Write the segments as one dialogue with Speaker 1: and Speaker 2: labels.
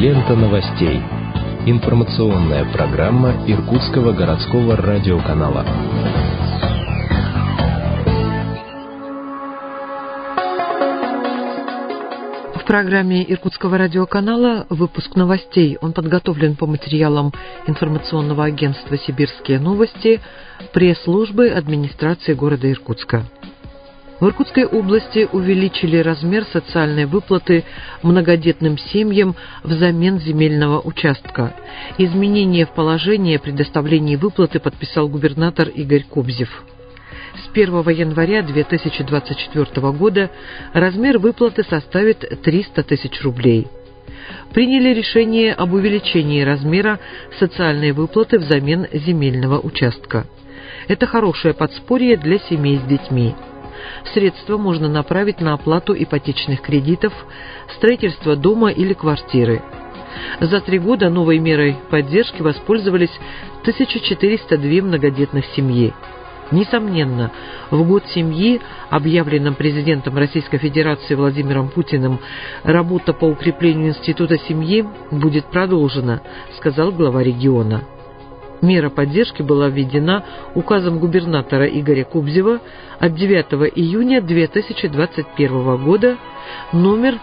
Speaker 1: Лента новостей. Информационная программа Иркутского городского радиоканала.
Speaker 2: В программе Иркутского радиоканала выпуск новостей. Он подготовлен по материалам информационного агентства «Сибирские новости», пресс-службы администрации города Иркутска. В Иркутской области увеличили размер социальной выплаты многодетным семьям взамен земельного участка. Изменение в положении о предоставлении выплаты подписал губернатор Игорь Кобзев. С 1 января 2024 года размер выплаты составит 300 тысяч рублей. Приняли решение об увеличении размера социальной выплаты взамен земельного участка. Это хорошее подспорье для семей с детьми. Средства можно направить на оплату ипотечных кредитов, строительство дома или квартиры. За 3 года новой мерой поддержки воспользовались 1402 многодетных семьи. Несомненно, в год семьи, объявленном президентом Российской Федерации Владимиром Путиным, работа по укреплению института семьи будет продолжена, сказал глава региона. Мера поддержки была введена указом губернатора Игоря Кобзева от 9 июня 2021 года номер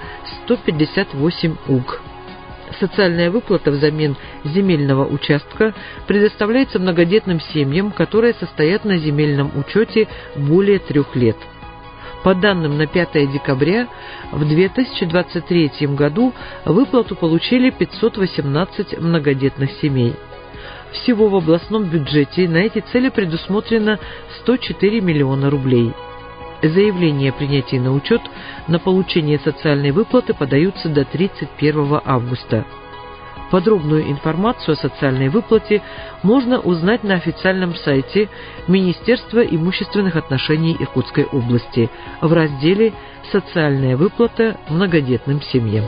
Speaker 2: 158 УГ. Социальная выплата взамен земельного участка предоставляется многодетным семьям, которые состоят на земельном учете более 3 лет. По данным на 5 декабря, в 2023 году выплату получили 518 многодетных семей. Всего в областном бюджете на эти цели предусмотрено 104 миллиона рублей. Заявления о принятии на учет на получение социальной выплаты подаются до 31 августа. Подробную информацию о социальной выплате можно узнать на официальном сайте Министерства имущественных отношений Иркутской области в разделе «Социальная выплата многодетным семьям».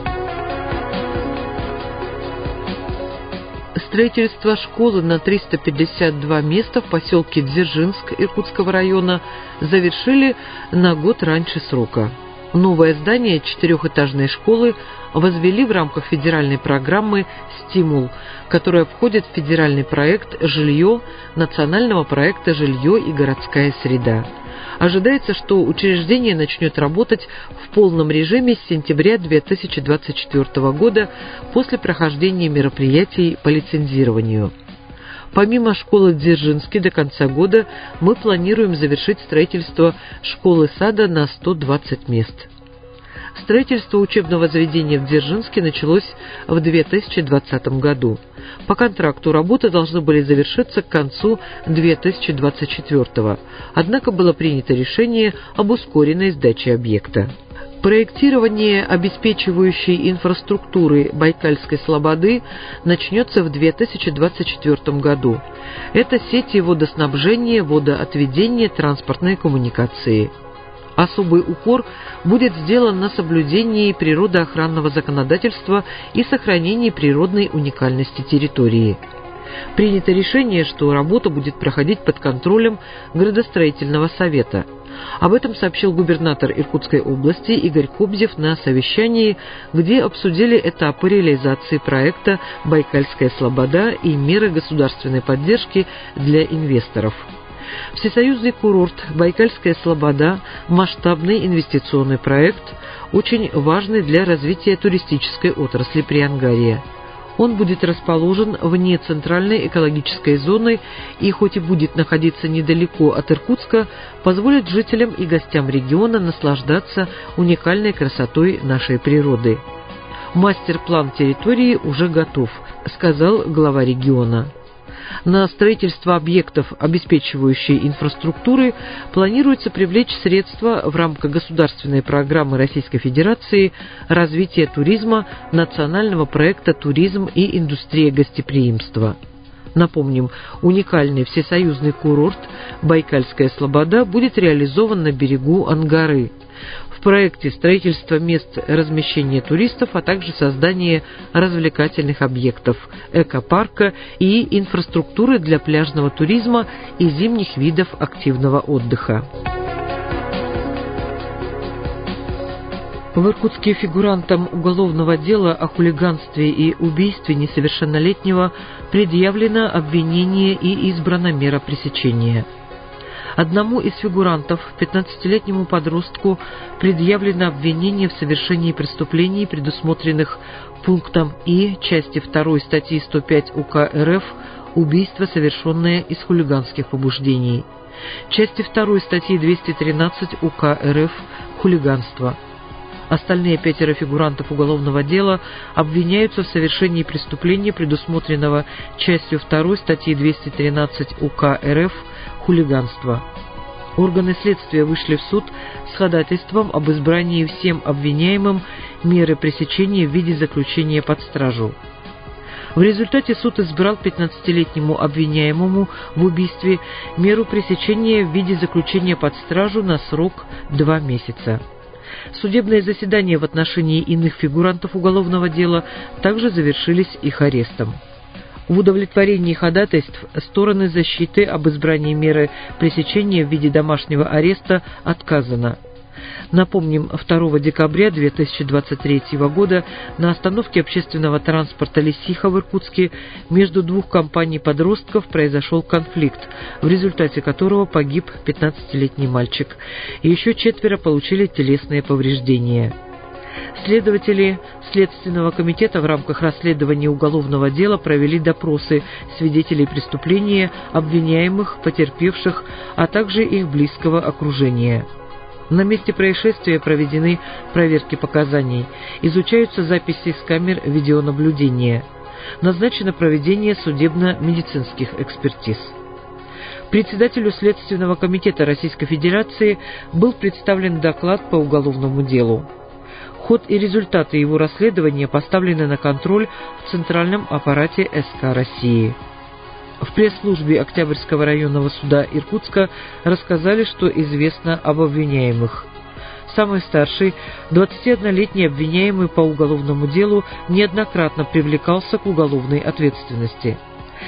Speaker 2: Строительство школы на 352 места в поселке Дзержинск Иркутского района завершили на год раньше срока. Новое здание 4-этажной школы возвели в рамках федеральной программы «Стимул», которая входит в федеральный проект «Жилье» национального проекта «Жилье и городская среда». Ожидается, что учреждение начнет работать в полном режиме с сентября 2024 года после прохождения мероприятий по лицензированию. Помимо школы в Дзержинске до конца года мы планируем завершить строительство школы-сада на 120 мест. Строительство учебного заведения в Дзержинске началось в 2020 году. По контракту работы должны были завершиться к концу 2024, однако было принято решение об ускоренной сдаче объекта. Проектирование обеспечивающей инфраструктуры Байкальской слободы начнется в 2024 году. Это сети водоснабжения, водоотведения, транспортные коммуникации. Особый упор будет сделан на соблюдении природоохранного законодательства и сохранении природной уникальности территории. Принято решение, что работа будет проходить под контролем градостроительного совета. Об этом сообщил губернатор Иркутской области Игорь Кобзев на совещании, где обсудили этапы реализации проекта «Байкальская слобода» и меры государственной поддержки для инвесторов. Всесоюзный курорт «Байкальская слобода» – масштабный инвестиционный проект, очень важный для развития туристической отрасли Приангария. Он будет расположен вне центральной экологической зоны и, хоть и будет находиться недалеко от Иркутска, позволит жителям и гостям региона наслаждаться уникальной красотой нашей природы. Мастер-план территории уже готов, сказал глава региона. На строительство объектов, обеспечивающей инфраструктуры, планируется привлечь средства в рамках государственной программы Российской Федерации развития туризма национального проекта «Туризм и индустрия гостеприимства». Напомним, уникальный всесоюзный курорт «Байкальская слобода» будет реализован на берегу Ангары. В проекте строительство мест размещения туристов, а также создание развлекательных объектов, экопарка и инфраструктуры для пляжного туризма и зимних видов активного отдыха. В Иркутске фигурантам уголовного дела о хулиганстве и убийстве несовершеннолетнего предъявлено обвинение и избрана мера пресечения. Одному из фигурантов, 15-летнему подростку, предъявлено обвинение в совершении преступлений, предусмотренных пунктом И части 2 статьи 105 УК РФ «Убийство, совершенное из хулиганских побуждений», части 2 статьи 213 УК РФ «Хулиганство». Остальные 5 фигурантов уголовного дела обвиняются в совершении преступления, предусмотренного частью 2 статьи 213 УК РФ «Хулиганство». Органы следствия вышли в суд с ходатайством об избрании всем обвиняемым меры пресечения в виде заключения под стражу. В результате суд избрал 15-летнему обвиняемому в убийстве меру пресечения в виде заключения под стражу на срок 2 месяца. Судебные заседания в отношении иных фигурантов уголовного дела также завершились их арестом. В удовлетворении ходатайств стороны защиты об избрании меры пресечения в виде домашнего ареста отказано. Напомним, 2 декабря 2023 года на остановке общественного транспорта «Лисиха» в Иркутске между двух компаний подростков произошел конфликт, в результате которого погиб 15-летний мальчик, и еще 4 получили телесные повреждения. Следователи Следственного комитета в рамках расследования уголовного дела провели допросы свидетелей преступления, обвиняемых, потерпевших, а также их близкого окружения. На месте происшествия проведены проверки показаний, изучаются записи с камер видеонаблюдения. Назначено проведение судебно-медицинских экспертиз. Председателю Следственного комитета Российской Федерации был представлен доклад по уголовному делу. Ход и результаты его расследования поставлены на контроль в Центральном аппарате СК России. В пресс-службе Октябрьского районного суда Иркутска рассказали, что известно об обвиняемых. Самый старший, 21-летний обвиняемый по уголовному делу, неоднократно привлекался к уголовной ответственности.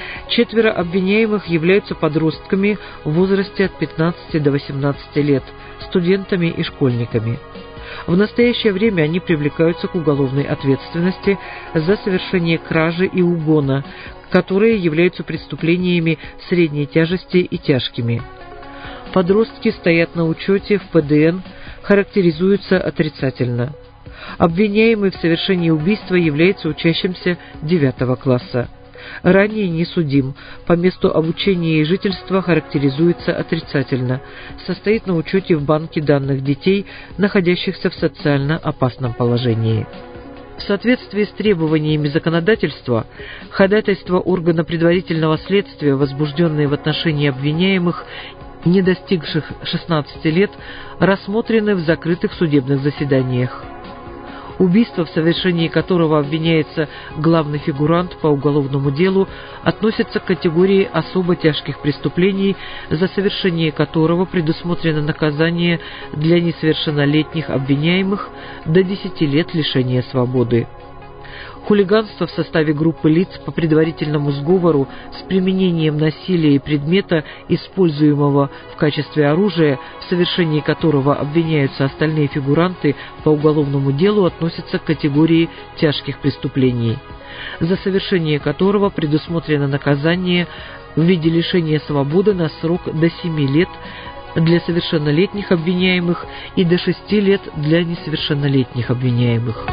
Speaker 2: 4 обвиняемых являются подростками в возрасте от 15 до 18 лет, студентами и школьниками. В настоящее время они привлекаются к уголовной ответственности за совершение кражи и угона, которые являются преступлениями средней тяжести и тяжкими. Подростки стоят на учете в ПДН, характеризуются отрицательно. Обвиняемый в совершении убийства является учащимся 9 класса. Ранее не судим, по месту обучения и жительства характеризуется отрицательно, состоит на учете в банке данных детей, находящихся в социально опасном положении. В соответствии с требованиями законодательства, ходатайства органа предварительного следствия, возбужденные в отношении обвиняемых, не достигших 16 лет, рассмотрены в закрытых судебных заседаниях. Убийство, в совершении которого обвиняется главный фигурант по уголовному делу, относится к категории особо тяжких преступлений, за совершение которого предусмотрено наказание для несовершеннолетних обвиняемых до 10 лет лишения свободы. Хулиганство в составе группы лиц по предварительному сговору с применением насилия и предмета, используемого в качестве оружия, в совершении которого обвиняются остальные фигуранты по уголовному делу, относится к категории тяжких преступлений, за совершение которого предусмотрено наказание в виде лишения свободы на срок до 7 лет для совершеннолетних обвиняемых и до 6 лет для несовершеннолетних обвиняемых.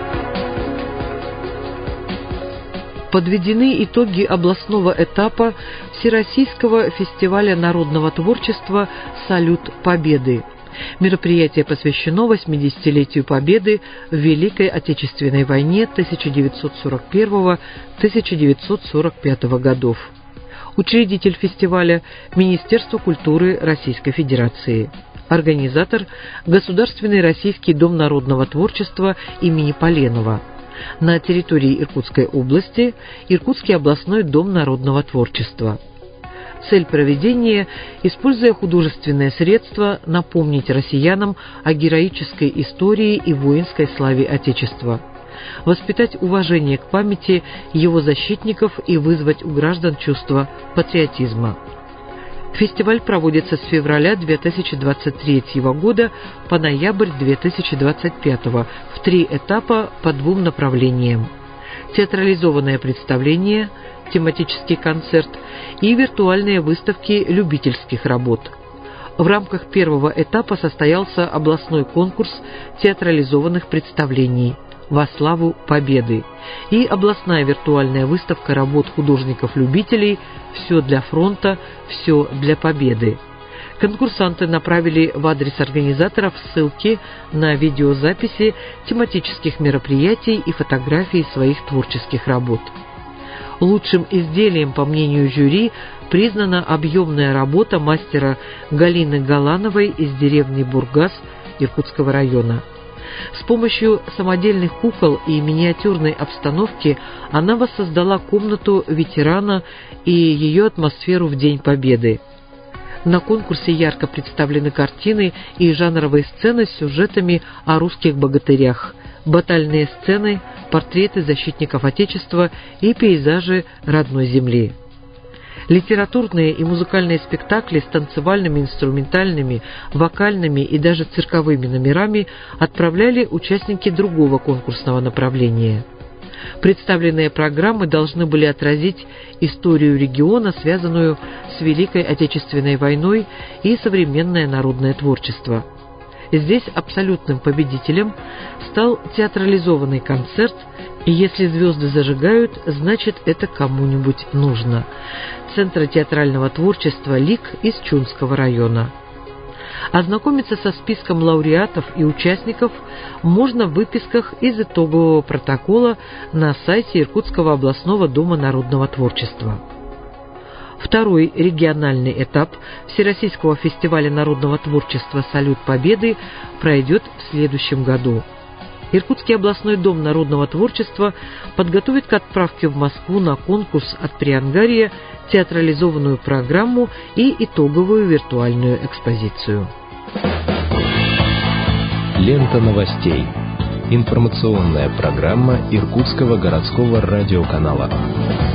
Speaker 2: Подведены итоги областного этапа Всероссийского фестиваля народного творчества «Салют Победы». Мероприятие посвящено 80-летию Победы в Великой Отечественной войне 1941-1945 годов. Учредитель фестиваля – Министерство культуры Российской Федерации. Организатор – Государственный Российский дом народного творчества имени Поленова. На территории Иркутской области – Иркутский областной дом народного творчества. Цель проведения – используя художественные средства, напомнить россиянам о героической истории и воинской славе Отечества, воспитать уважение к памяти его защитников и вызвать у граждан чувство патриотизма. Фестиваль проводится с февраля 2023 года по ноябрь 2025 в 3 этапа по 2 направлениям: театрализованное представление, тематический концерт и виртуальные выставки любительских работ. В рамках первого этапа состоялся областной конкурс театрализованных представлений «Во славу Победы» и областная виртуальная выставка работ художников-любителей «Все для фронта, все для победы». Конкурсанты направили в адрес организаторов ссылки на видеозаписи тематических мероприятий и фотографии своих творческих работ. Лучшим изделием, по мнению жюри, признана объемная работа мастера Галины Галановой из деревни Бургас Иркутского района. С помощью самодельных кукол и миниатюрной обстановки она воссоздала комнату ветерана и ее атмосферу в День Победы. На конкурсе ярко представлены картины и жанровые сцены с сюжетами о русских богатырях, батальные сцены, портреты защитников Отечества и пейзажи родной земли. Литературные и музыкальные спектакли с танцевальными, инструментальными, вокальными и даже цирковыми номерами отправляли участники другого конкурсного направления. Представленные программы должны были отразить историю региона, связанную с Великой Отечественной войной, и современное народное творчество. Здесь абсолютным победителем стал театрализованный концерт, и если звезды зажигают, значит это кому-нибудь нужно. Центра театрального творчества «Лик» из Чунского района. Ознакомиться со списком лауреатов и участников можно в выписках из итогового протокола на сайте Иркутского областного дома народного творчества. Второй региональный этап Всероссийского фестиваля народного творчества «Салют Победы» пройдет в следующем году. Иркутский областной дом народного творчества подготовит к отправке в Москву на конкурс от Приангария театрализованную программу и итоговую виртуальную экспозицию.
Speaker 1: Лента новостей. Информационная программа Иркутского городского радиоканала.